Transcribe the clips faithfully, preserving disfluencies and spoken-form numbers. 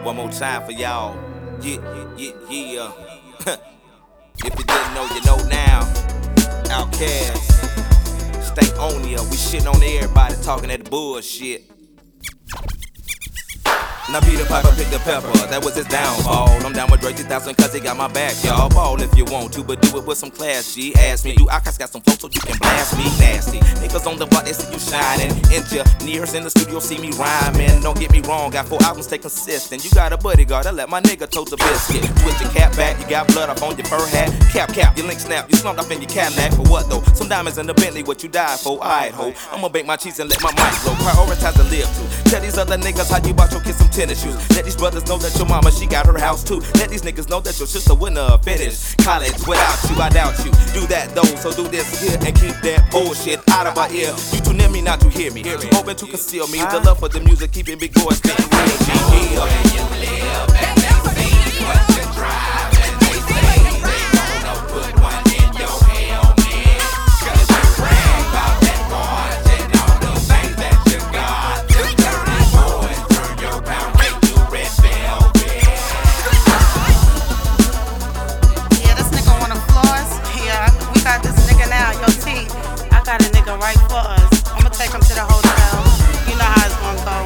One more time for y'all. Yeah, yeah, yeah. If you didn't know, you know now. Outkast, stay on ya. We shitting on everybody, talking that bullshit. Now Peter Piper picked the pepper, that was his downfall. I'm down with Drake two thousand cause he got my back, y'all. Ball if you want to, but do it with some class, G. Ask me, do Outkast got some flow so you can blast me? Nasty niggas on the block, they see you shining. Engineers in the studio see me rhyming. Don't get me wrong, got four albums, stay consistent. You got a bodyguard, I let my nigga tote the biscuit. Twist your cap back, you got blood up on your fur hat. Cap, cap, your link snap, you slumped up in your Cadillac. For what though? Some diamonds in the Bentley, what you died for? Alright ho, I'ma bake my cheese and let my mic blow. Prioritize to live to. Tell these other niggas how you bought your kids some tennis shoes. Let these brothers know that your mama, she got her house too. Let these niggas know that your sister wouldn't have finished college without you. I doubt you. Do that though, so do this here and keep that bullshit out of my ear. You too near me not to hear me. Too open to conceal me. The love for the music, keeping big boys spitting real G. Yeah. Where you live and they see what you drive and they say they wanna put one in your helmet. Cause you brag about that boy and all the things that you got. Them dirty boys turn your pound cake to red velvet. Yeah, this nigga wanna floors. Yeah, we got this nigga now, yo T. I got a nigga right for us. I'ma take him to the hotel. You know how it's gonna go.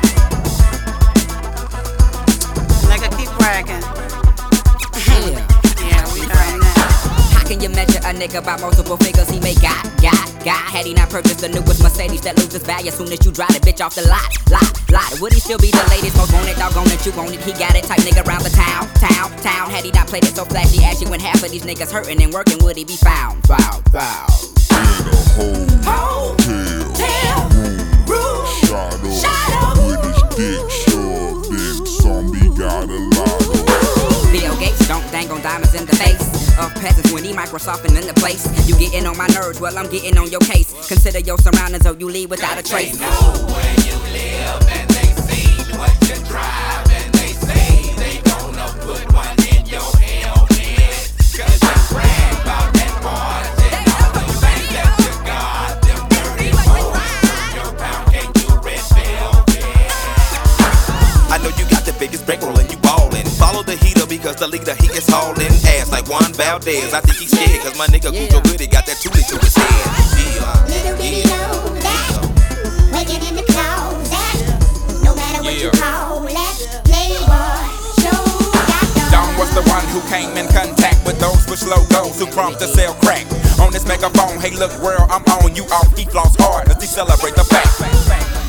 Nigga, keep bragging. Yeah. Yeah, we got him now. How can you measure a nigga by multiple figures he may got, got, got? Had he not purchased the newest Mercedes that loses value as soon as you drive the bitch off the lot, lot, lot? Would he still be the latest, most wanted, doggone it, you want it? He got it, type nigga around the town, town, town. Had he not played it so flashy, ashy when half of these niggas hurting and working, would he be found, found, found? In a whole hotel room, shot up with his dick shoved in. Zombie got a lot of Bill Gates don't dang on diamonds in the face of peasants when he Microsoft in the place. You getting on my nerves, well I'm getting on your case. Consider your surroundings or you leave without a trace. They know where you live and they see what you drive and they say they gonna put one in your helmet. Cause you brag about that boy and all the things that you got. Them dirty boys turn your pound cake to red velvet. I know you got the biggest bankroll and you ballin'. Follow the heater because the leader he is hauling ass like Juan Valdez. I think he's scared cause my nigga Yeah. Cujo Goody got that toolie to his head. Yeah, Little did he yeah, know that, yeah. waiting in the closet, no matter what you Yeah. call it, Playboy, show got done. Don was the one who came in contact with those with logos who prompt to sell crack. On this megaphone, hey look world, I'm on you off, he floss hard as he celebrate the fact.